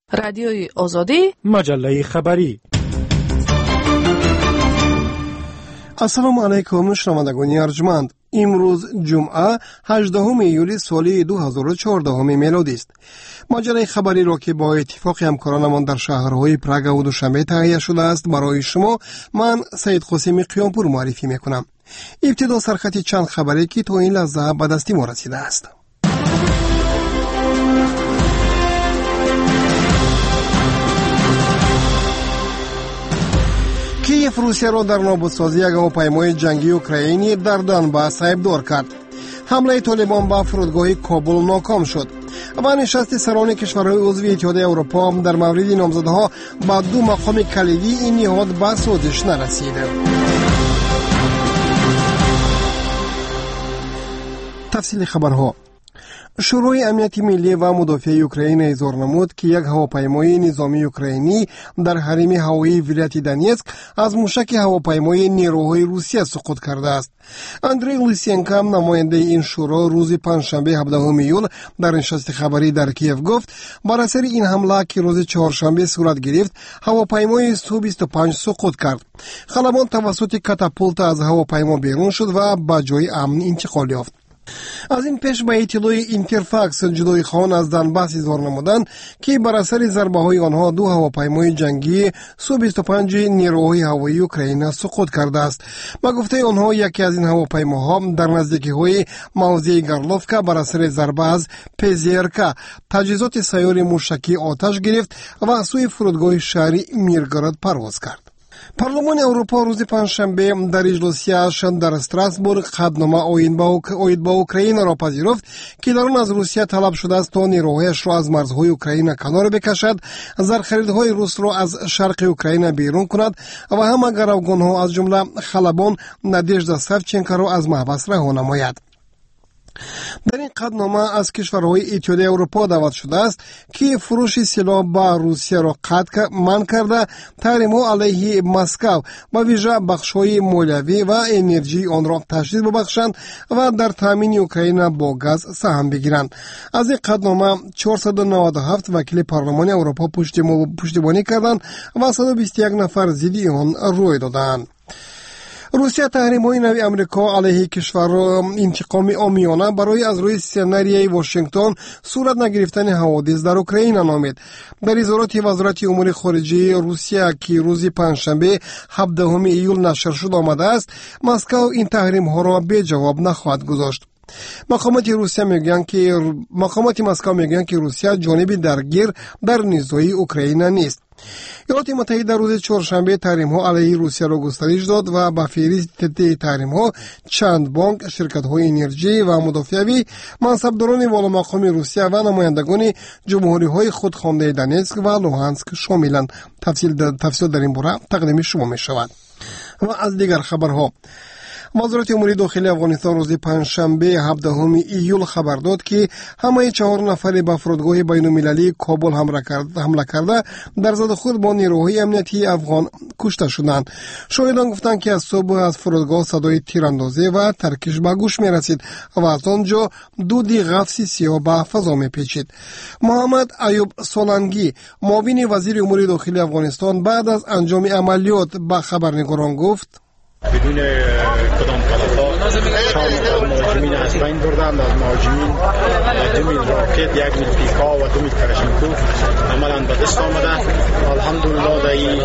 رادیوی آزادی، مجله خبری. السلام علیکم شنوندگان ارجمند. امروز جمعه 18 ایولی سال 2014 میلادی است. مجله خبری را که با اتفاق همکارانمان در شهرهای پراگ و دوشنبه تهیه شده است برای شما، من سید قاسمی قیامپور معرفی میکنم. ابتدا سرخط چند خبری که تا این لحظه به دست ما رسیده است. کیف روسیه را در نابودسازی یک هواپیمای جنگی اوکراینی در دونباس ایبدار کرد. حمله طالبان به فرودگاه کابل ناکام شد و نشست سران کشورهای عضو اتحادیه اروپا در مورد نامزدها با دو مقام کلیدی این نهاد به سازش نرسید. تفصیل خبرها. شورای امنیت ملی و مدافع اوکراین اظهار نمود که یک هواپیمای نظامی اوکراینی در حریم هوایی ولایت دونیتسک از موشک هواپیمای نیروهای روسیه سقوط کرده است. اندری لیسینکو نماینده این شورا روز پنجشنبه 17 ایول در نشست خبری در کیف گفت بر اثر این حمله که روز چهارشنبه صورت گرفت، هواپیمای سو-25 سقوط کرد. خلبان توسط کاتاپولت از هواپیما بیرون شد و به جای امن انتقال یافت. از این پیش به اطلاع اینترفاکس جلوی خان از دونباس اظهار نمودند که بر اثر ضربه های آنها دو هواپیمای جنگی سو-25 نیروهای هوایی اوکراین سقوط کرده است. با گفته آنها یکی از این هواپیماها در نزدیکی های موضع گارلوفکا بر اثر ضربه از پزیرکا تجهیزات سیار موشکی آتش گرفت و سوی فرودگاه شهری میرگراد پرواز کرد. پارلمان اروپا روز پنجشنبه در اجلاسش در استراسبورگ قطعنامه اوید با اوکراین را پذیرفت که در آن از روسیه طلب شده است تا نیروهایش را از مرزهای اوکراین کنار بکشد، زرخریدهای روس را از شرق اوکراین بیرون کند و همه گروگانها از جمله خلبان نادژدا ساوچنکو را از محبس رها نماید. در این قطعنامه از کشورهای اتحادیه اروپا دعوت شده است که فروش سلاح به روسیه را منع کرده، تحریم‌ها علیه مسکو و ویژه بخش‌های مالیوی و انرژی آن را تشدید ببخشند و در تامین اوکراین با گاز سهم بگیرند. از این قطعنامه 497 وکیل پارلمان اروپا پشتیبانی کردند و 121 نفر ضد آن روی دادند. روسیه تحریم‌های نوی امریکا علیه کشور انتقام عامیانه برای از روی سناریوی واشنگتن صورت نگرفتن حوادث در اوکراین نامید. در اظهارات وزارت امور خارجه روسیه که روز پنجشنبه 17 ایول نشر شد آمده است، مسکو این تحریم‌ها را به جواب نخواهد گذاشت. مقامات مسکو میگویند که روسیه جانب درگیر در نزاع اوکراین نیست. ایالات متحده روز چهارشنبه تحریم‌ها علیه روسیه را گسترش داد و به فهرست تحریم‌ها چند بانک، شرکت‌های انرژی و مدافعی، منصبداران والامقام روسیه و نمایندگان جمهوری‌های خودخوانده دونتسک و لوهانسک شاملند. تفصیل در این باره تقدیم شما می‌شود. و از دیگر خبرها، وزارت امور داخلی افغانستان روز پنجشنبه 17 ایول خبر داد که همه 4 نفر به فرودگاه بین‌المللی کابل حمله کرده در زد خود با نیروهای امنیتی افغان کشته شدند. شاهدان گفتند که از صبح از فرودگاه صدای تیراندازی و ترکش به گوش می رسید و از آنجا دود غفص سیاه به فضا می پیچید. محمد ایوب سولنگی، معاون وزیر امور داخلی افغانستان، بعد از انجام عملیات به خبرنگاران گفت بدون کدام غلطات مهاجمین از بین بردند. از مهاجمین 2 میل راکت، 1 میل پیکا و 2 میل کلاشینکوف عملا به دست آمده. الحمدلله در این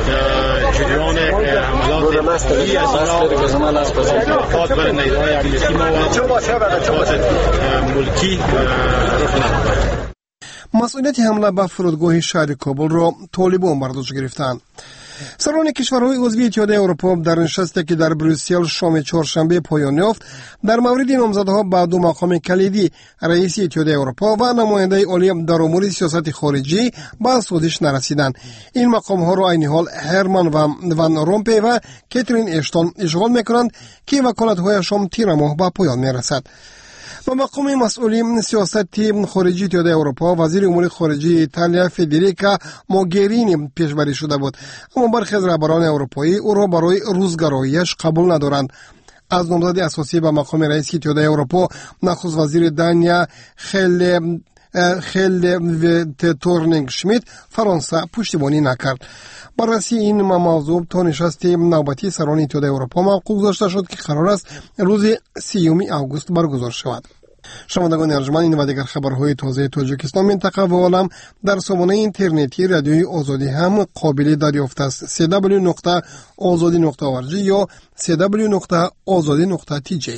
جریان عملات ای از اینا افات بر نیروهای امنیتی ما و افات ملکی رخ نداد. مسئولیت حمله به فرودگاه شهر کابل را طالبان بر دوش گرفتند. سران کشورهای عضو اتحادیه اروپا در نشستی که در بروسل شام چهارشنبه پایان یافت در مورد نامزدها به دو مقام کلیدی رئیس اتحادیه اروپا و نماینده عالی در امور سیاست خارجی به سازش نرسیدند. این مقام ها را عین حال هرمان وان رومپی و کاترین اشتون اشغال میکنند که وکالت هایشان تیر ماه به پایان میرسد. و مقام مسئولین سیاست خارجی اتحادیه اروپا وزیر امور خارجه ایتالیا فدریکا موگرینی پیشبری شده بود، اما برخی از رهبران اروپایی او را برای روزگراییش قبول ندارند. از نامزد اساسی به مقام رئیس اتحادیه اروپا نخست وزیر دانیا خیلد تورنینگ شمیت فرانسه پشتیبانی نکرد. بررسی این موضوع تا نشست نوبتی سران اتحادیه اروپا موقوف گذاشته شد که قرار است روز 30 آگوست برگزار شود. شنوندگان ارجمند، این و دیگر خبرهای تازه تاجیکستان، منطقه و عالم در سامانه اینترنتی رادیوی آزادی هم قابل دریافت است. www.azadi.org یا www.azadi.tj.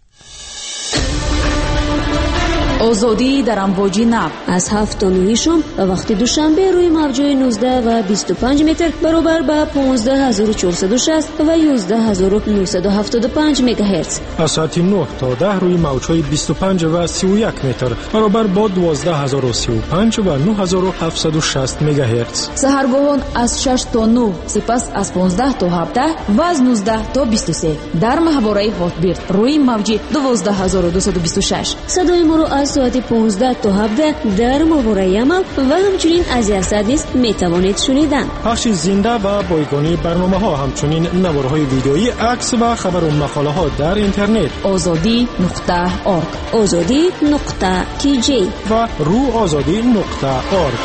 آزادی در امواج نب از 7 تا 9 شام و وقت دوشنبه روی موج‌های 19 و 25 متر برابر با 15460 و 11975 مگاهرتز. از ساعت 9 تا 10 روی موج‌های 25 و 31 متر برابر با 12035 و 9760 مگاهرتز. سحرگاهان از 6 تا 9، سپس از 15 تا 17 و از 19 تا 23 در محوره هاتبیرد روی موج 12226. صدای ما رو از ساعت 15 تا 17 در ماهواره عمل و همچنین از یاسد میتوانید شنیدن. پخش زنده و بایگانی برنامه ها، همچنین نوارهای ویدئویی، عکس و خبر و مقاله ها در اینترنت azadi.org azadi.tj و ruazadi.org.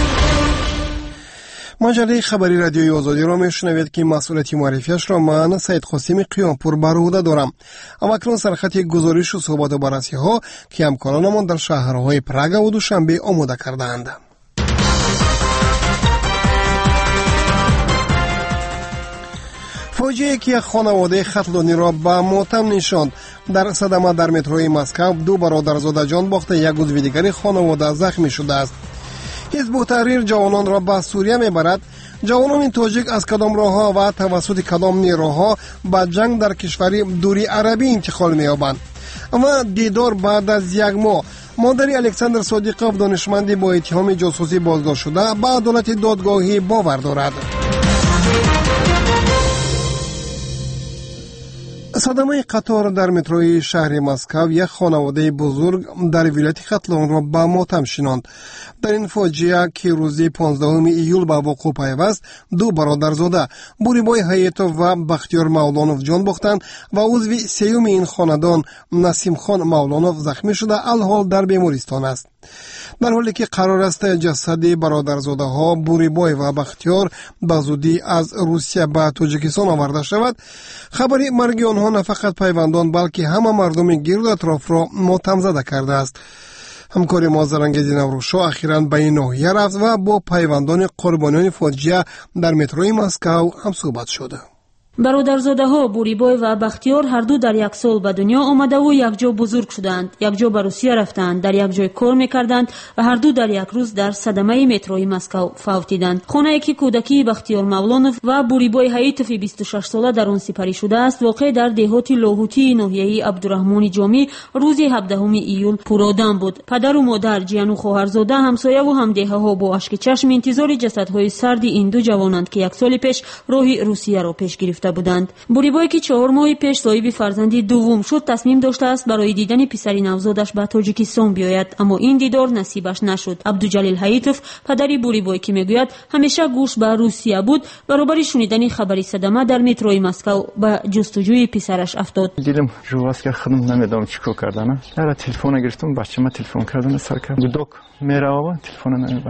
مجله خبری رادیوی آزادی را میشنوید که مسئولیت معرفیش را من سید قاسم قیامپور بر عهده دارم. اما اکنون سرخط گزارش و صحبت و بررسی ها که همکارانمان در شهرهای پراگ و دوشنبه آماده کردند. فاجعه‌ای که خانواده خطلانی را به ماتم نشاند. در صدمه در متروی مسکو 2 برادرزاده جان باخته، یک عضو دیگر خانواده زخمی شده است. حزب تحریر جوانان را به سوریه میبرد. جوانان تاجیک از کدام راهها و توسط کدام نیروها به جنگ در کشور دوری عربی انتقال می‌یابند. اما دیدار بعد از 1 ماه، مادر الکساندر صادقوف دانشمندی با اتهام جاسوسی بازداشت شده به عدالت دادگاهی باور دارد. صدمه قطار در متروی شهر مسکو یک خانواده بزرگ در ولایت ختلان را به ماتم شناند. در این فاجعه که روز 15 ایول به وقوع پیوست، 2 برادرزاده بوریبای حیاتوف و بختیار مولانوف جان باختند و عضو 3 این خاندان نسیم خان مولانوف زخمی شده الحال در بیمارستان است. در حالی که قرار است جسد برادرزاده ها بوریبای و بختیار به زودی از روسیه به تاجیکستان آورده شود، خبری مرگ آنها نه فقط پیوندان بلکه همه مردم گرد اطراف را ماتم زده کرده است. همکار ما زرنگیز نوروشا اخیراً به این ناحیه رفت و با پیوندان قربانیان فاجعه در متروی مسکو هم صحبت شده. برادرزاده ها بوریبای و بختیار هر دو در 1 سال به دنیا آمده و یک جا بزرگ شدند. یک جا به روسیه رفتند، در یک جای کار میکردند و هر دو در یک روز در صدمه متروی مسکو فوتیدند. خانه‌ای که کودکی بختیار مولانوف و بوریبای حیاتوف 26 ساله در آن سپری شده است، واقع در دهات لاهوتی ناحیه عبدالرحمن جامی روز 17 ایول پرآدم بود. پدر و مادر، جیان و خواهرزاده، همسایه و همدیهه ها با اشک چشم انتظار جسدهای سرد این دو جوانند که 1 سال پیش راه روسیه را پیش گرفته بودند. بوریبای که 4 ماه پیش صاحب فرزندی دوم شد، تصمیم داشته است برای دیدن پسری نوزادش به تاجیکستان بیاید، اما این دیدار نصیبش نشد. عبدالجلیل حیاتوف، پدری بوریبای، که میگوید همیشه گوش به روسیه بود، برابر شنیدن خبری صدمه در متروی مسکو به جستجوی پسرش افتاد. دیدم جواز که خودم نمیدونم چیکار کردن. هر تلفن گرفتم، بچه‌م تلفن کردن سر کرد. دک میرم تلفن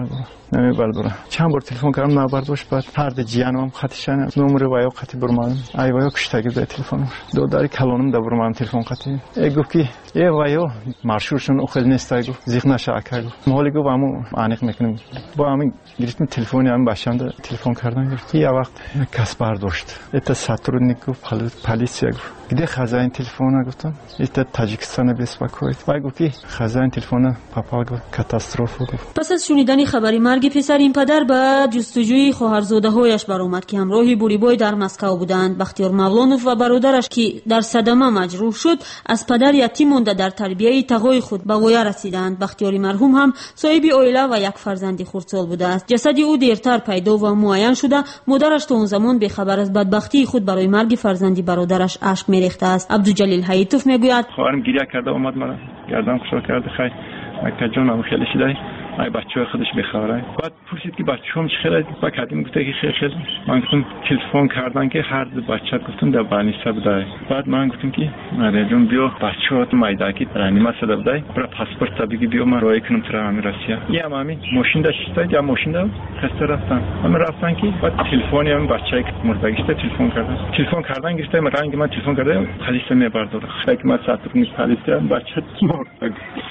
نمیبردم. چند بار تلفن کردم نبرداشت. بعد فرد جیانم خطیشان نمره وایو خطی برمادم. ای وایو کشتگی به تلفن. دوداری کلونم دا برمادم تلفن خطی. ایگو کی ای وایو مارشورشون اخل نیستایگو زیخ نشاکگو. مالیگو با مو انیق میکنیم. با همین گرفتم تلفنی هم باشم دا تلفن کردن گرفت. یه وقت کس برداشت. ایت ساتورنیکو پلیسیگو. گده خزائن تلفن گفتم. ایت تاجیکستان بیسپاکویت. وایگو کی خزائن تلفن پاپاگو کاتاستروفه. پس از شنیدن خبری مرگ پسر، این پدر به جستجوی خواهرزاده هایش برآمد که همراه بوریبای در مسکو بودند. بختیار مولانوف و برادرش که در صدمه مجروح شد، از پدر یتیم مانده در تربیه تقای خود به غایه رسیدند. بختیاری مرحوم هم صاحب عائله و یک فرزند خردسال بوده است. جسد او دیرتر پیدا و معین شده. مادرش تا اون زمان بی‌خبر از بدبختی خود برای مرگ فرزندی برادرش اشک می‌ریخته است. عبدالجلیل حیاتوف میگوید خواهرم گریه کرده اومد مرا گردن کشو کرد. خیر مکه جانم خیلی شدی ای بچه‌ها خودش بخوره. بعد پرسید که بچه‌هام چه خیلی با کردیم گفته که خیلی من گفتم تلفن کردن که هر دو بچه گفتم در بانیسا بوده. بعد من گفتم که مرجون بیا بچه‌ها مایداکی رانیما صدا بوده برای پاسپورت تبیگی بیا من روی کنم تر روسیه. یا مامی ماشین داشته یا ماشین داشت خسته رفتن. من رفتن که بعد تلفنی هم بچه‌ای مردگیشته تلفن کردن گفته من رنگ من تلفن کرده خلیص میبردار. خیلی من ساعت نیست خلیص بچه مرد.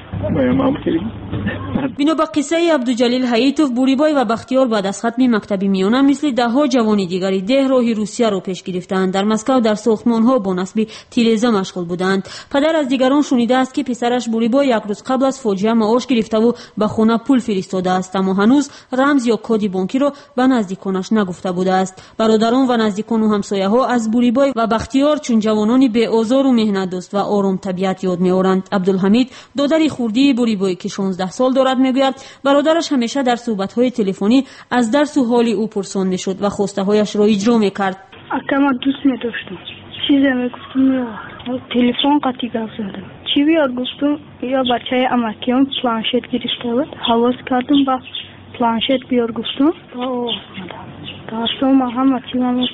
بنا به قصه عبدالجلیل حییتوف، بوریبای و بختیار بعد از ختم مکتب میانه مثل دهها جوان دیگری ده راه روسیه را پیش گرفتند. در مسکو در ساختمان‌ها با نصب تیره‌زا مشغول بودند. پدر از دیگران شنیده است که پسرش بوریبای یک روز قبل از فاجعه معاش گرفته و به خانه پول فرستاده است، اما هنوز رمز یا کد بانکی را به نزدیکانش نگفته بوده است. برادران و نزدیکان و همسایه‌ها از بوریبای و بختیار چون جوانانی به آزار و مهنت دوست و آرام طبیعت یاد می‌آورند. عبدالحمید دادر خوردی بوریبای که 16 سال دارد میگوید برادرش همیشه در صحبت‌های تلفنی از درس و حال او پرسان می‌شد و خواسته‌هایش را اجرا می‌کرد. اکم دوست می‌داشتم. چیزی میگفتم تلفن قطعی گفتم. چی بیار گفتم یا بچه امکیان پلانشت گرفته بود. حواس کردم با پلانشت بیار گفتم. درسم هم اکیوام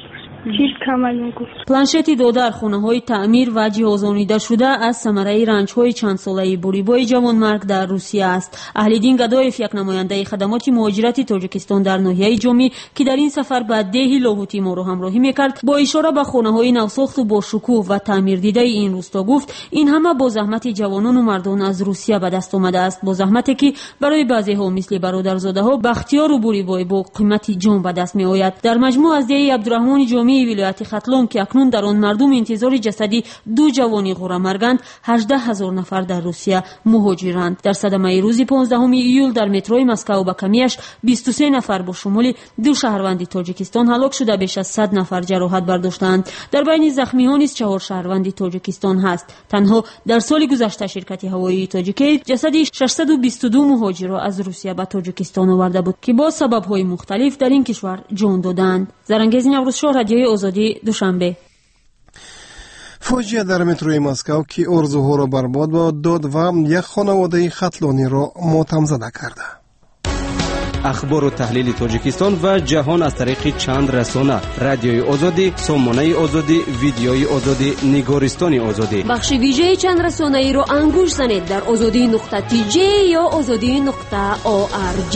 پلانشتی دادر خانه‌های تعمیر و جهازانیده شده از ثمره رنج‌های چند ساله بوریبای جوانمرگ در روسیه است. اهل‌دین گدایف یک نماینده خدمات مهاجرت تاجیکستان در ناحیه جامی که در این سفر به ده لاهوتی ما را همراهی می‌کرد، با اشاره به خانه‌های نوساخت و با شکوه و تعمیر دیده این روستا گفت این همه با زحمت جوانان و مردان از روسیه به دست آمده است، با زحمتی که برای بعضی‌ها مثل برادرزاده‌ها بختیار و بوریبای با قیمت جان به دست می‌آید. در مجموع از ده عبدالرحمن جامی ولایت ختلون که اکنون در آن مردم انتظار جسدی دو جوانی غوره مرگند 18,000 نفر در روسیه مهاجرند. در صدمه روز 15 ایول در متروی مسکو با کمیش 23 نفر با شمول دو شهروند تاجیکستان هلاک شده، بیش از 100 نفر جراحت برداشتند. در بین زخمیان نیز 4 شهروند تاجیکستان هست. تنها در سال گذشته شرکت هوایی تاجیکی جسدی 622 مهاجر را از روسیه به تاجیکستان آورده بود که با سبب‌های مختلف در این کشور جان دادند. زرنگیز نوروزشاه، رادیوی آزادی، دوشنبه. فاجعه در متروی مسکو که ارزوها را برباد داد و یک خانواده ختلانی را ماتم زده کرده. اخبار و تحلیل تاجیکستان و جهان از طریق چند رسانه: رادیوی آزادی، سامانه آزادی، ویدیوی آزادی، نگارستان آزادی. بخش ویژه چند رسانه ای رو انگوش زنید در azadi.tj یا azadi.org.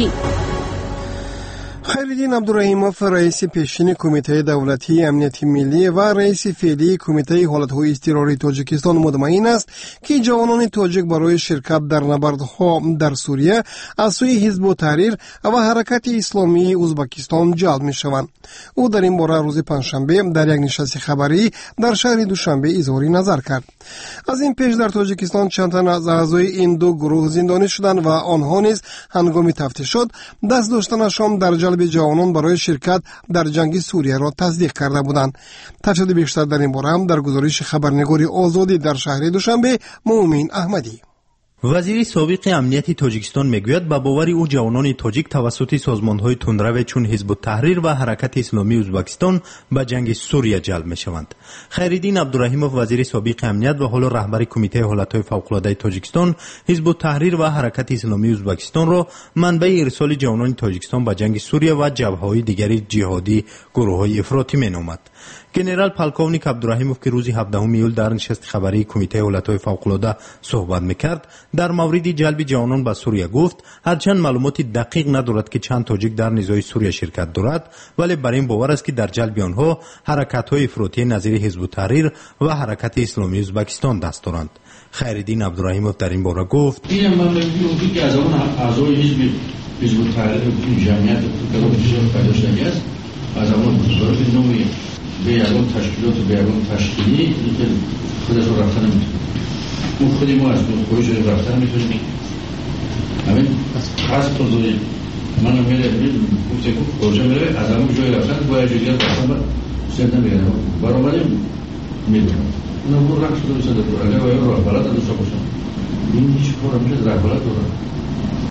خیرالدین عبدالرحیموف، رئیس پیشین کمیته دولتی امنیت ملی و رئیس فعلی کمیته حالت‌های اضطراری تاجیکستان مطمئن است که جوانان تاجیک برای شرکت در نبردها در سوریه از سوی حزب التحریر و حرکت اسلامی ازبکستان جلب می‌شوند. او در این باره روز پنجشنبه در یک نشست خبری در شهر دوشنبه اظهار نظر کرد. از این پیش در تاجیکستان چند تن از اعضای این دو گروه زندانی شدند و آنها نیز هنگام تفتیشات دست داشتنشان در جلب جوانان برای شرکت در جنگ سوریه را تصدیق کرده بودند. تفصیل بیشتر در این باره هم در گزارش خبرنگاری آزادی در شهر دوشنبه مومن احمدی. وزیر سابق امنیت تاجیکستان میگوید با باور او جوانان تاجیک توسط سازمان‌های تندرو چون حزب التحریر و حرکت اسلامی ازبکستان به جنگ سوریه جلب می‌شوند. خیرالدین عبدالرحیموف، وزیر سابق امنیت و حالا رهبر کمیته حالت‌های فوق‌العاده تاجیکستان، حزب التحریر و حرکت اسلامی ازبکستان را منبع ارسال جوانان تاجیکستان به جنگ سوریه و جبهه‌های دیگری جهادی گروه‌های افراطی مینامد. گنرال پالکونیک عبدالرحیموف که روز 17 ایول در نشست خبری کمیته حالت‌های فوق‌العاده صحبت می‌کرد، در مورد جلب جوانان به سوریه گفت هرچند معلومات دقیق ندارد که چند تاجیک در نزاع سوریه شرکت دارد، ولی بر این باور است که در جلب آنها حرکت‌های افراطی نظیر حزب التحریر و حرکت اسلامی ازبکستان دست دارند. خیرالدین عبدالرحیموف در این باره گفت این من میگم که از اون اعضای حزب التحریر جمعیت پیدا است، از اون بزرگ نوعی به یکون تشکیلات و به یکون تشکیلی که خودش رو رفتن نمیتونه. اون خودی ما از خودش رو رفتن میتونیم. همین خاص بزرگی من میره گفته که پروژه میره از همون جای رفتن باید جایی رفتن با سند نمیگنم. برابری میدونم. اونم رو رفت شده بسید. اگر باید راه بلد داشته باشم. این هیچ کار میشه راه بلد دارم.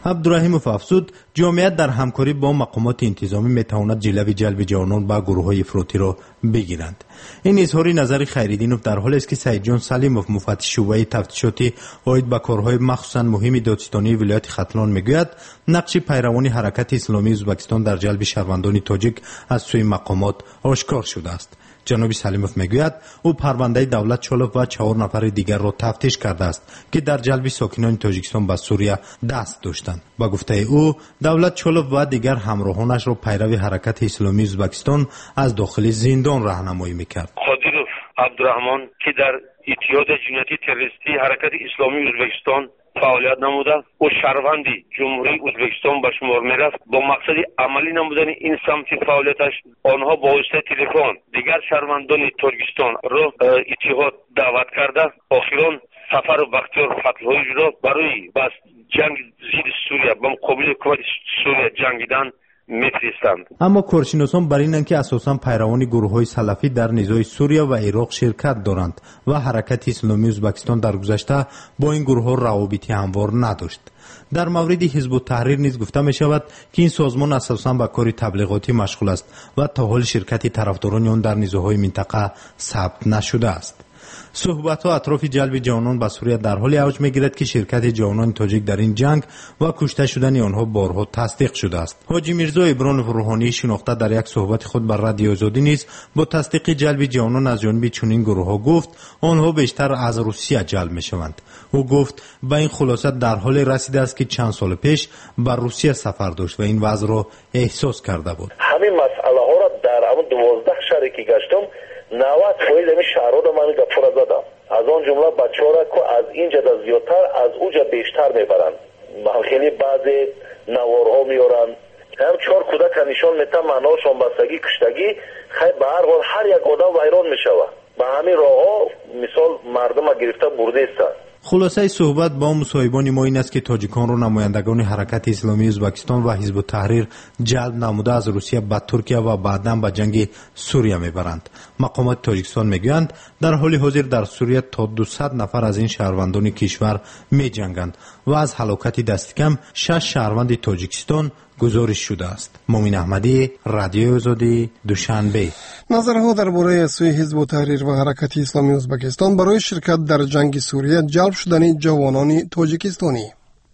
عبدالرحیموف افزود جامعیت در همکاری با مقامات انتظامی میتواند جلوی جلب جوانان به گروه‌های افراطی را بگیرند. این اظهار نظر خیرالدینوف در حالی است که سعید جان سلیموف مفتش شعبه تفتیشاتی عاید به کارهای مخصوصا مهم دادستانی ولایت ختلان میگوید نقش پیروان حرکت اسلامی ازبکستان در جلب شهروندان تاجیک از سوی مقامات آشکار شده است. جناب سلیموف میگوید او پرونده دولت چولوف و 4 نفر دیگر را تفتیش کرده است که در جلب ساکنان تاجیکستان به سوریه دست داشتند. با گفته او دولت چولوف و دیگر همراهانش را پیرو حرکت اسلامی ازبکستان از داخل زندان راهنمایی میکرد. قادیروف عبدالرحمن که در اتحاد جنایتی تروریستی حرکت اسلامی ازبکستان فعالیت نموده و شهروندی جمهوری ازبکستان به شمار میرفت. با مقصد عملی نمودن این سمت فعالیتش آنها با واسطه تلفن دیگر شهروندان تاجیکستان را اتحاد دعوت کرده آخران سفر بختیار فتح‌هایی را برای بس جنگ ضد سوریه با مقابل حکومت سوریه جنگیدن میفرستند. اما کارشناسان بر اینند که اساساً پیروان گروه‌های سلفی در نزاع سوریه و عراق شرکت دارند و حرکت اسلامی ازبکستان در گذشته با این گروه‌ها روابطی هموار نداشت. در مورد حزب التحریر نیز گفته می شود که این سازمان اساساً به کار تبلیغاتی مشغول است و تا حال شرکت طرفداران آن در نزاع‌های منطقه ثبت نشده است. صحبت‌ها اطراف جلب جوانان به سوریه در حال اوج می‌گیرد که شرکت جوانان تاجیک در این جنگ و کشته شدن آنها بارها تصدیق شده است. حاجی میرزا ابرانوف روحانی شناخته در یک صحبت خود بر رادیو آزادی نیز با تصدیق جلب جوانان از جانب چنین گروه‌ها گفت آنها بیشتر از روسیه جلب می‌شوند. او گفت به این خلاصه در حال رسیده است که چند سال پیش بر روسیه سفر داشت و این وضع را احساس کرده بود. همین مسئله‌ها را در 12 شهری که گشتم 90% همین شهرها را من گفته زدم. از آن جمله بچه‌ها را که از اینجا زیادتر از اونجا بیشتر میبرند. خیلی بعضی نوارها میارن. هم 4 کودک نشان میتن معناشون بستگی کشتگی خیلی به هر حال هر یک آدم ویران میشود. به همین راهها مثال مردم گرفته برده است. خلاصه صحبت با مصاحبان ما این است که تاجیکان را نمایندگان حرکت اسلامی ازبکستان و حزب التحریر جلب نموده از روسیه به ترکیه و بعداً به جنگ سوریه میبرند. مقامات تاجیکستان میگویند در حال حاضر در سوریه تا 200 نفر از این شهروندان کشور میجنگند و از هلاکت دست کم 6 شهروند تاجیکستان گزارش شده است. مومن احمدی، رادیو آزادی، دوشنبه. نظرها درباره سوی حزب التحریر و حرکت اسلامی ازبکستان برای شرکت در جنگ سوریه جلب شدن جوانان تاجیکستانی.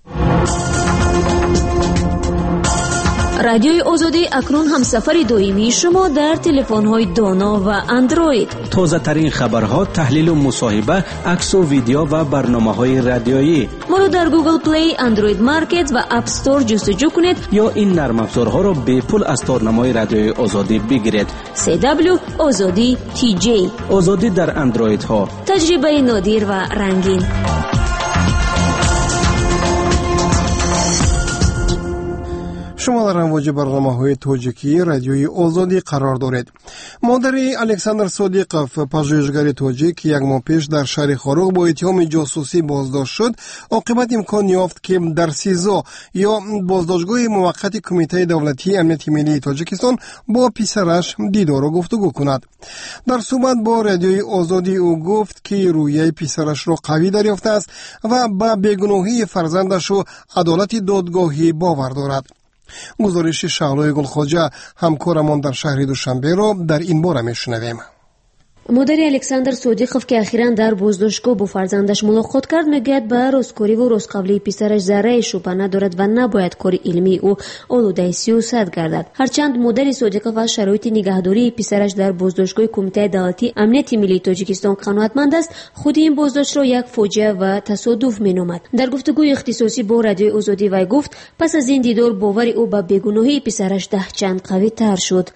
رادیوی آزادی اکنون همسفر دائمی شما در تلفن‌های دانا و اندروید. تازه ترین خبرها، تحلیل و مصاحبه، عکس و ویدیو و برنامه‌های رادیویی. ما را در گوگل پلی، اندروید مارکت و اپ استور جستجو کنید یا این نرم افزارها را به پول از تارنمای رادیوی آزادی بگیرید. CW آزادی TJ. آزادی در اندروید ها. تجربه نادر و رنگین. شما در امواج برنامه‌های تاجیکی رادیوی آزادی قرار دارید. مادر الکساندر صادیقوف، پژوهشگر تاجیک، یک ماه پیش در شهر خاروق با اتهام جاسوسی بازداشت شد. عاقبت امکان یافت که در سیزا یا بازداشتگاه موقت کمیته دولتی امنیت ملی تاجیکستان با پسرش دیدار و گفتگو کند. در صحبت با رادیوی آزادی او گفت که رویه پسرش را قوی دریافته است و به بیگناهی فرزندش و عدالت دادگاهی باور دارد. گزارش شعلای گلخواجه همکارمان در شهر دوشنبه را در این باره میشنویم. مادر الکساندر صادیقوف که اخیراً در بازداشتگاه با فرزندش ملاقات کرد میگوید به رازکاری و رازقبولی پسرش ذره شبهه ندارد و نباید کار علمی او آلوده سیاست گردد. هرچند مادر صادیقوف از شرایط نگهداری پسرش در بازداشتگاه کمیته دولتی امنیت ملی تاجیکستان قناعتمند است، خود این بازداشت را یک فاجعه و تصادف مینامد. در گفتگوی اختصاصی با رادیو آزادی وی گفت پس از این دیدار باور او به بیگناهی پسرش ده چند قوی تر شد.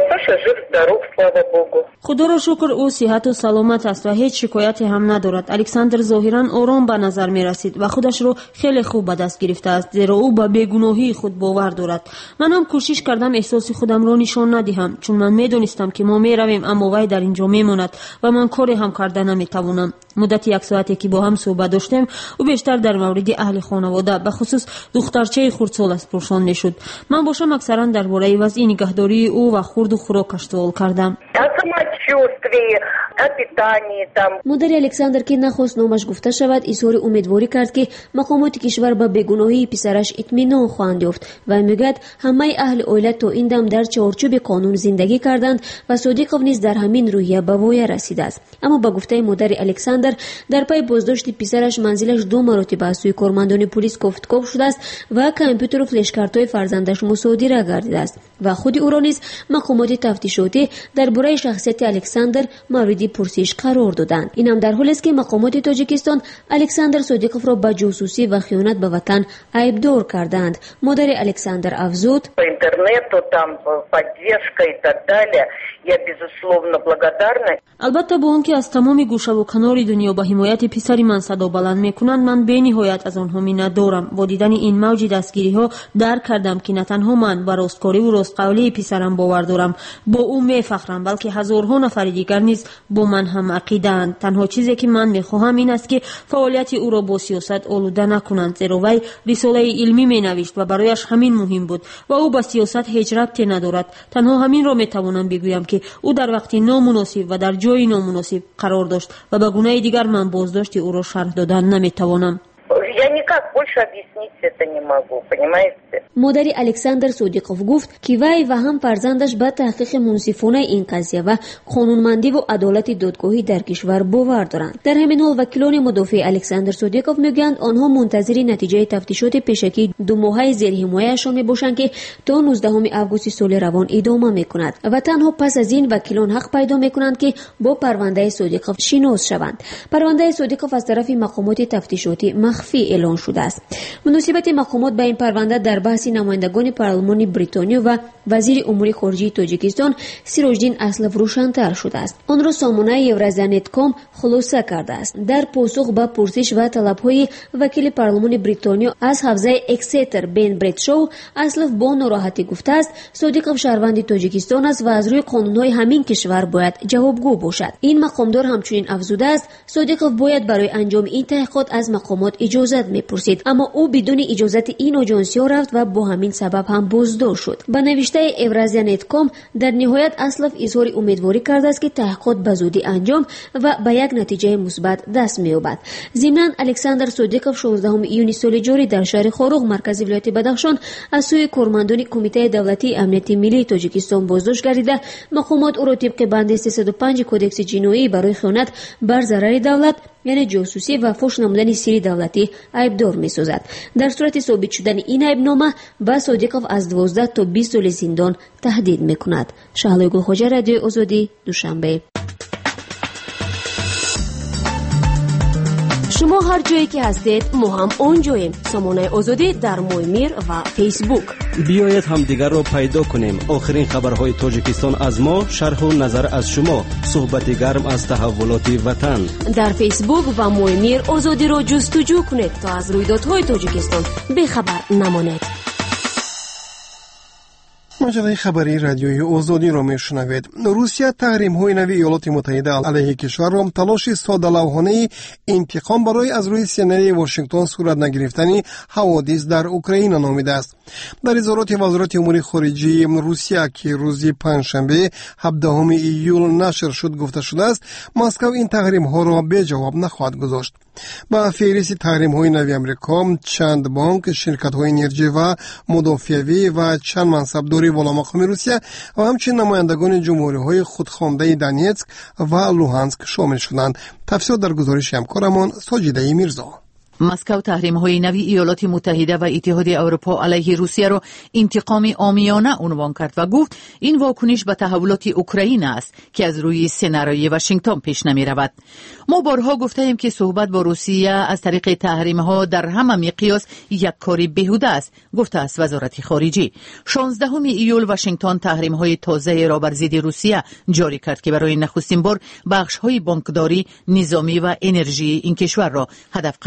خدا را شکر او صحت و سلامت است و هیچ شکایتی هم ندارد. الکساندر ظاهرا آرام به نظر می رسید و خودش را خیلی خوب به دست گرفته است، زیرا او به بیگناهی خود باور دارد. من هم کوشش کردم احساس خودم را نشان ندهم، چون من می دانستم که ما می رویم اما وی در اینجا می ماند و من کاری هم کرده نمی توانم. مدت 1 ساعتی که با هم صحبت داشتیم او بیشتر در مورد اهل خانواده به خصوص دخترچه خردسال است پرسان می شد. من باشم اکثرا درباره وضع نگهداری او و خورد و خوراکش سوال کردم. مادر الکساندر که نخواست نامش گفته شود اظهار امیدواری کرد که مقامات کشور به بیگناهی پسرش اطمینان خواهند یافت و میگوید همه اهل ایالت تا این دم در چارچوب قانون زندگی کردند و صادقوف نیز در همین روحیه به وای رسیده است. اما با گفته مادر الکساندر در پی بازداشت پسرش منزلش 2 مرتبه از سوی کارمندان پلیس کوفتکوف شده است و کامپیوتر و فلش کارت‌های فرزندش مصادره گردیده است و خود او را نیز مقامات تفتیشاتی درباره شخصیت الکساندر مورد پرسش قرار دادند. این هم در حالی است که مقامات تاجیکستان الکساندر صادقوف را به جاسوسی و خیانت به وطن عیبدار کردند. مادر الکساندر افزود: البته با آنکه از تمام گوشه و کنار دنیا با حمایت پسر من صدا بلند میکنند، من به نهایت از آنها منت دارم. با دیدن این موج دستگیری ها درک کردم که نه تنها من به راستکاری و راستقولی پسرم باور دارم، با او میفخرم، بلکه هزارها نفر دیگر نیز با من هم عقیده‌اند. تنها چیزی که من میخواهم این است که فعالیت او را با سیاست آلوده نکنند، زیرا وی رساله علمی مینوشت و برایش همین مهم بود و او با سیاست هیچ ربطی ندارد. تنها همین را میتوانم بگویم که او در وقت نامناسب و در جای نامناسب قرار داشت و به گونه دیگر من بازداشت او را شرح دادن نمیتوانم. مادر الکساندر صادقوف گفت که وی و هم فرزندش به تحقیق منصفانه این قضیه و قانونمندی و عدالت دادگاهی در کشور باور دارند. در همین حال وکیلان مدافع الکساندر صادقوف میگویند آنها منتظر نتیجه تفتیشات پیشکی 2 ماهه زیر حمایه‌شان میباشند که تا 19 آگوست سال روان ادامه میکند و تنها پس از این وکیلان حق پیدا میکنند که با پرونده صادقوف شناس شوند. پرونده صادقوف از طرف مقامات تفتیشاتی مخفی اعلان شده است. مناسبت مقامات به این پرونده در بحث نمایندگان پارلمان بریتانیا و وزیر امور خارجه تاجیکستان سیراجدین اسلف روشن‌تر شده است. آن را سامانه یورازیا.com خلاصه کرده است. در پاسخ به پرسش و طلب‌های وکیل پارلمان بریتانیا از حوزه اکستر بن بریدشو، اسلف با ناراحتی گفته است صادقوف شهروند تاجیکستان است و از روی قانون‌های همین کشور باید جوابگو باشد. این مقامدار همچنین افزوده است صادقوف باید برای انجام این تحقیقات از مقامات اجازه می‌پرسید، اما او بدون اجازت این آژانس‌ها رفت و با همین سبب هم بازداشت شد. با نوشته یورازیا.com در نهایت اسلف اظهار امیدواری کرده است که تحقیقات به زودی انجام و به یک نتیجه مثبت دست می‌یابد. ضمناً الکساندر صادقوف 16 ایون سال جاری در شهر خاروغ مرکز ولایت بدخشان از سوی کارمندان کمیته دولتی امنیت ملی تاجیکستان بازداشت گردیده مقامات او را طبق بند 305 کدکس جنایی برای خیانت بر ضرر دولت یعنی جاسوسی و فحش نمودن سری دولتی عیبدار می‌سازد. در صورت ثابت شدن این عیبنامه به صادقوف از 12 تا 20 سال زندان تهدید می‌کند. شهلا گلخوجه، رادیوی آزادی، دوشنبه. شما هر جایی که هستید ما هم اونجاییم. سامانه آزادی در مویمیر و فیسبوک. بیایید همدیگر را پیدا کنیم. آخرین خبرهای تاجیکستان از ما، شرح و نظر از شما، صحبت گرم از تحولات وطن. در فیسبوک و مویمیر آزادی را جستجو کنید تا از رویدادهای تاجیکستان بی‌خبر نمانید. مجله خبری رادیوی آزادی را میشنوید. روسیه تحریم‌های نوی ایالات متحده علیه کشور را تلاش ساده‌لوحانه انتقام برای از روی سینه واشنگتن صورت نگرفتن حوادث در اوکراین نامیده است. در اظهارات وزارت امور خارجه روسیه که روز پنجشنبه 17 ایول نشر شد گفته شده است مسکو این تحریم‌ها را به جواب نخواهد گذاشت. با فهرست تحریم‌های نوی آمریکا چند بانک، شرکت‌های انرژی و مدافعی و چند منصبداری والامقام روسیه و همچنین نمایندگان جمهوری‌های خودخوانده دونیتسک و لوهانسک شامل شدند. تفسیر در گزارش همکارمان ساجده میرزا. مسکو تحریم‌های نوی ایالات متحده و اتحاد اروپا علیه روسیه را انتقام عامیانه عنوان کرد و گفت این واکنش به تحولات اوکراین است که از روی سناریوی واشنگتن پیش نمی‌رود. ما بارها گفته‌ایم که صحبت با روسیه از طریق تحریم‌ها در همه مقیاس یک کاری بیهوده است، گفته است وزارت خارجه. 16 ایول واشنگتن تحریم‌های تازه را بر ضد روسیه جاری کرد که برای نخستین بار بخش‌های بانکداری، نظامی و انرژی این کشور را هدف قرار دادند.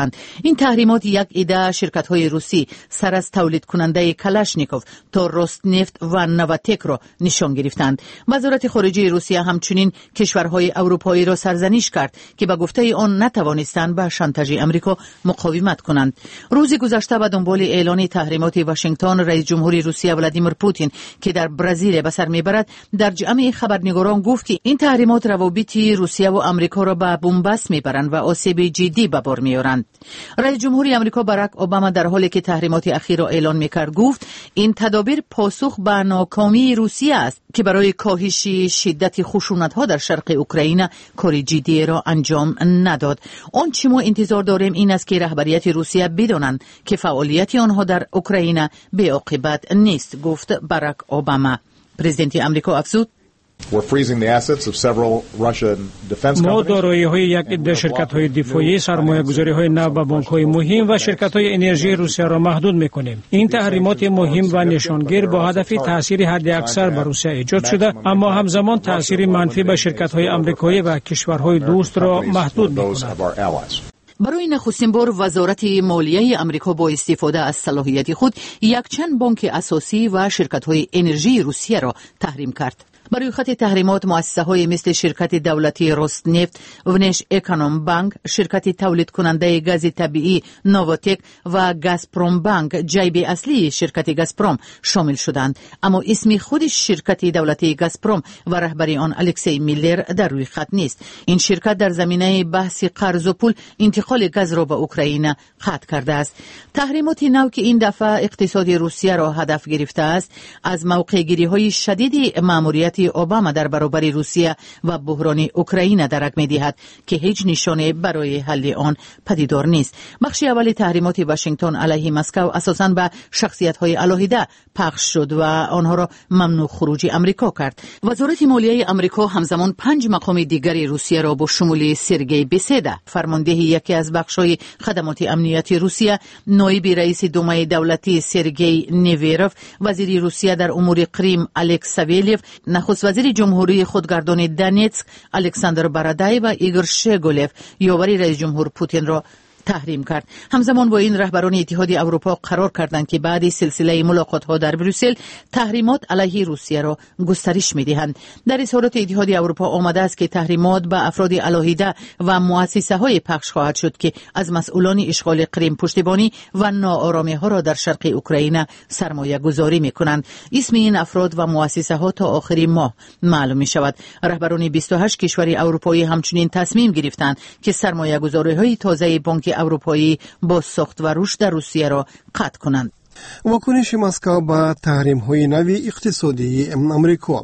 شدند. این تحریمات یک عده شرکت‌های روسی سر از تولید کننده کلاشنیکوف تا روسنفت و نواتک را نشان گرفتند. وزارت خارجه روسیه همچنین کشورهای اروپایی را سرزنش کرد که به گفته آن نتوانستند به شانتاژ آمریکا مقاومت کنند. روز گذشته به دنبال اعلان تحریمات واشنگتن، رئیس جمهوری روسیه ولادیمیر پوتین که در برزیل به سر میبرد در جمع خبرنگاران گفت که این تحریمات روابط روسیه و آمریکا را به بنبست میبرند و آسیب جدی به بار میآورند. رئیس جمهوری آمریکا باراک اوباما در حالی که تحریمات اخیر را اعلان میکرد گفت این تدابیر پاسخ به ناکامی روسیه است که برای کاهش شدت خشونت‌ها در شرق اوکراین کار جدی را انجام نداد. آنچه ما انتظار داریم این است که رهبریت روسیه بدانند که فعالیت آنها در اوکراین بی‌عاقبت نیست، گفت باراک اوباما. پرزیدنت آمریکا افزود ما دارایی‌های یک عده شرکت‌های دفاعی، سرمایه‌گذاری‌های نو و بانک‌های مهم و شرکت‌های انرژی روسیه را محدود می‌کنیم. این تحریمات مهم و نشانگر با هدف تأثیر حداکثر بر روسیه ایجاد شده، اما همزمان تأثیر منفی به شرکت‌های آمریکایی و کشورهای دوست را محدود می‌کند. برای نخستین بار وزارت مالیه آمریکا با استفاده از صلاحیت خود یک چند بانک اساسی و شرکت‌های انرژی روسیه را تحریم کرد. برای خط تحریمات مؤسسه‌های مثل شرکت دولتی روسنفت، ونش اکونوم بانک، شرکت تولید کننده گاز طبیعی نواتک و گازپروم بانک جیب اصلی شرکت گازپروم شامل شدند، اما اسم خود شرکت دولتی گازپروم و رهبر آن الکسی میلر در روی خط نیست. این شرکت در زمینه بحث قرض و پول انتقال گاز را به اوکراین قطع کرده است. تحریمات نو که این دفعه اقتصاد روسیه را هدف گرفته است، از موقع‌گیری‌های شدید مأموریت اوباما در برابر روسیه و بحران اوکراین درک می‌دهد که هیچ نشانه برای حل آن پدیدار نیست. بخش اول تحریمات واشنگتن علیه مسکو اساساً به شخصیت‌های علاهیده پخش شد و آنها را ممنوع خروج آمریکا کرد. وزارت مالیه آمریکا همزمان 5 مقام دیگر روسیه را با شمول سرگئی بیسیدا، فرمانده یکی از بخش‌های خدمات امنیتی روسیه، نایب رئیس دومای دولتی سرگئی نیویروف، وزیر روسیه در امور کریم الکس ساویلیف، نخست وزیر جمهوری خودگردان دونتسک الکساندر برادای و ایگور شگولف یاور رئیس جمهور پوتین را تحریم کرد. همزمان با این رهبران اتحاد اروپا قرار کردند که بعد سلسله ملاقات‌ها در بروسل تحریمات علیه روسیه را گسترش می‌دهند. در اظهارات اتحاد اروپا آمده است که تحریمات به افراد علاهیده و مؤسسه‌های پخش خواهد شد که از مسئولان اشغال کریم پشتیبانی و ناآرامی‌ها را در شرق اوکراین سرمایه‌گذاری می‌کنند. اسم این افراد و مؤسسه‌ها تا آخر ماه معلوم می‌شود. رهبران 28 کشور اروپایی همچنین تصمیم گرفتند که سرمایه‌گذاری‌های تازه بانک اروپایی با ساخت و رشد در روسیه را قطع کنند. واکنش مسکو به تحریم‌های نوی اقتصادی آمریکا.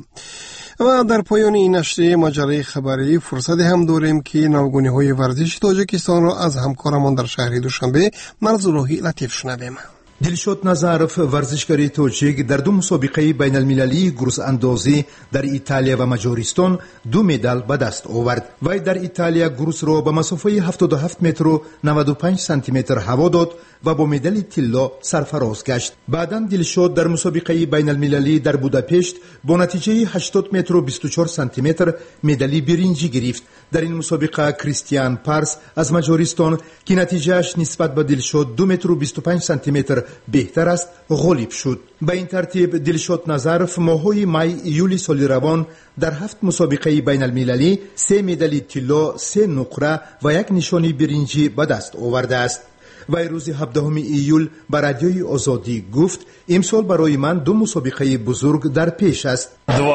و در پایان این نشریه مجله خبری فرصت هم داریم که نوگونی‌های ورزش تاجیکستان را از همکارمان در شهر دوشنبه مرزاللهی لطیف شنویم. دلشاد نظرف ورزشکار تاجیک در 2 مسابقه بین المللی گروس اندازی در ایتالیا و مجارستان 2 مدال به دست آورد. وی در ایتالیا گروس را به مسافه 77 متر و 95 سانتی متر هوا داد و با مدال طلا سرفراز گشت. بعداً دلشاد در مسابقه بین المللی در بوداپشت با نتیجه 80 متر و 24 سانتی متر مدال برنجی گرفت. در این مسابقه کریستیان پارس از مجارستان که نتیجهش نسبت به دلشاد 2 متر و 25 سانتی متر بهتر است غالب شد. به این ترتیب دلشاد نظرف ماه‌های می ایول سال روان در 7 مسابقه بین المللی 3 مدال طلا، 3 نقره و 1 نشانی برنجی به دست آورده است. و روز 17 ایول به رادیوی آزادی گفت امسال برای من 2 مسابقه بزرگ در پیش است.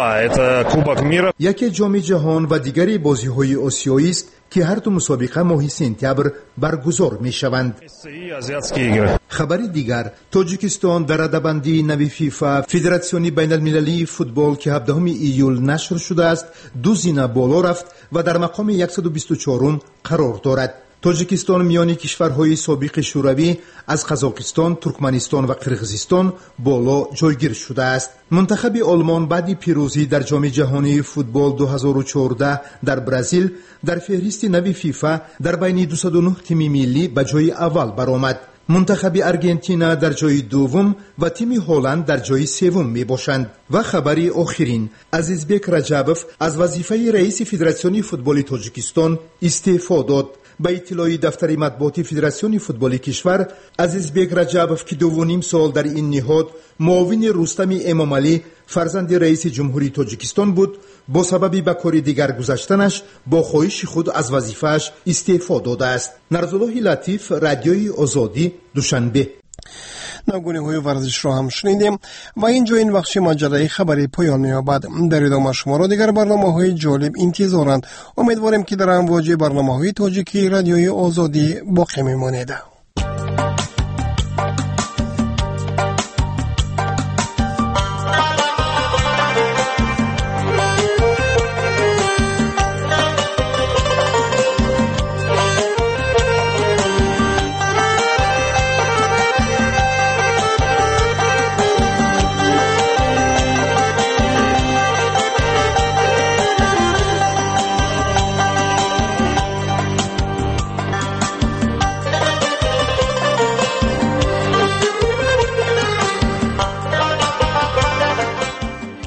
یکی جام جهان و دیگری بازی‌های آسیایی است که هر 2 مسابقه ماه سپتامبر برگزار می‌شوند. خبر دیگر، تاجیکستان در رده‌بندی نوی فیفا فدراسیون بین المللی فوتبال که 17 ایول نشر شده است 2 زینه بالا رفت و در مقام 124 قرار دارد. تاجیکستان میان کشورهای سابق شوروی از قزاقستان، ترکمنستان و قرقیزستان بالا جایگیر شده است. منتخب آلمان بعد پیروزی در جام جهانی فوتبال 2014 در برزیل در فهرست نوی فیفا در بین 209 تیم ملی به جای اول برآمد. منتخب ارژانتین در جای دوم و تیم هلند در جای سوم می باشند. و خبری آخرین، عزیزبک رجبوف از وظیفه رئیس فدراسیون فوتبال تاجیکستان استعفا داد. به اطلاع دفتر مطبوعاتی فدراسیون فوتبال کشور، عزیزبک رجبوف که 2.5 سال در این نهاد معاون رستم امامعلی فرزند رئیس جمهوری تاجیکستان بود، با سبب به کار دیگر گذاشتنش با خواهش خود از وظیفه‌اش استعفا داده است. نرزالله لطیف، رادیوی آزادی، دوشنبه. نگونه های ورزش را هم شنیدیم و اینجا این بخش ماجرای خبری پایان می‌یابد. در ادامه شما را دیگر برنامه‌های جالب انتظارند. امیدواریم که در امواج برنامه‌های تاجیکی رادیوی آزادی باقی می‌مانید.